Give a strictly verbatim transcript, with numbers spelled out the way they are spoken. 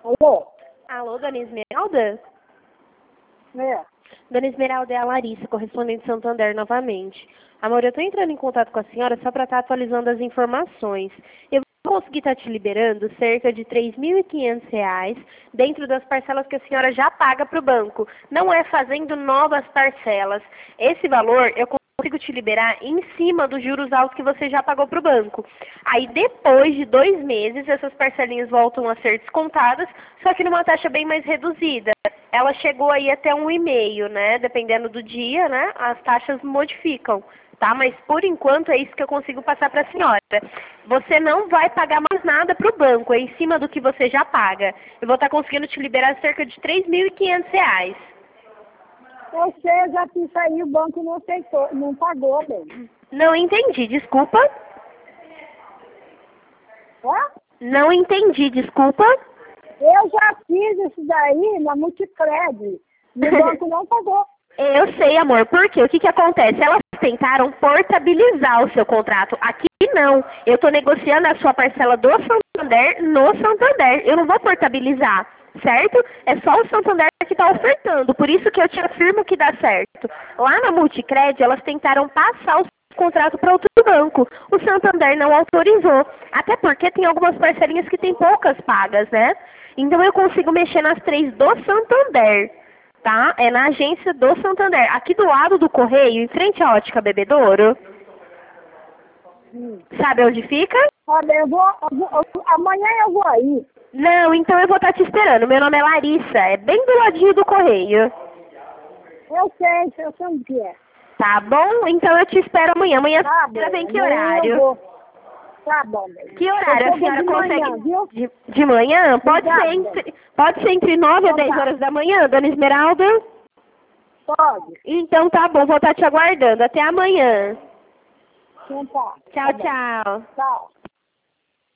Alô? Alô, Dona Esmeralda? É. Dona Esmeralda, é a Larissa, correspondente de Santander novamente. Amor, eu tô entrando em contato com a senhora só para estar atualizando as informações. Eu vou conseguir estar te liberando cerca de três mil e quinhentos reais dentro das parcelas que a senhora já paga para o banco. Não é fazendo novas parcelas. Esse valor eu consigo te liberar em cima dos juros altos que você já pagou para o banco. Aí depois de dois meses, essas parcelinhas voltam a ser descontadas, só que numa taxa bem mais reduzida. Ela chegou aí até um e meio, né? Dependendo do dia, né? As taxas modificam, tá? Mas por enquanto é isso que eu consigo passar para a senhora. Você não vai pagar mais nada para o banco, é em cima do que você já paga. Eu vou estar conseguindo te liberar cerca de três mil e quinhentos reais. Eu sei, já fiz aí, o banco não aceitou, não pagou, bem. Não entendi, desculpa. Hã? Não entendi, desculpa. Eu já fiz isso daí na Multicred. E o banco não pagou. Eu sei, amor. Por quê? O que que acontece? Elas tentaram portabilizar o seu contrato. Aqui não. Eu estou negociando a sua parcela do Santander no Santander. Eu não vou portabilizar, certo? É só o Santander que está ofertando. Por isso que eu te afirmo que dá certo. Lá na Multicred, elas tentaram passar o contrato para outro banco. O Santander não autorizou. Até porque tem algumas parcelinhas que tem poucas pagas, né? Então eu consigo mexer nas três do Santander. Tá? É na agência do Santander. Aqui do lado do correio, em frente à Ótica Bebedouro. Hum. Sabe onde fica? Olha, eu vou, eu vou eu, amanhã eu vou aí. Não, então eu vou estar te esperando. Meu nome é Larissa. É bem do ladinho do correio. Eu sei, eu sei onde que é. Tá bom? Então eu te espero amanhã. Amanhã Tá a senhora bom, vem que amanhã eu horário? vou. Tá bom, bem. Que horário Eu a senhora de consegue? manhã, viu? De, de manhã? Pode Obrigada, ser, entre, pode ser entre nove a Então dez tá. horas da manhã, Dona Esmeralda? Pode. Então tá bom, vou estar te aguardando. Até amanhã. Então tá. Tchau, Tá bom. tchau. Tchau.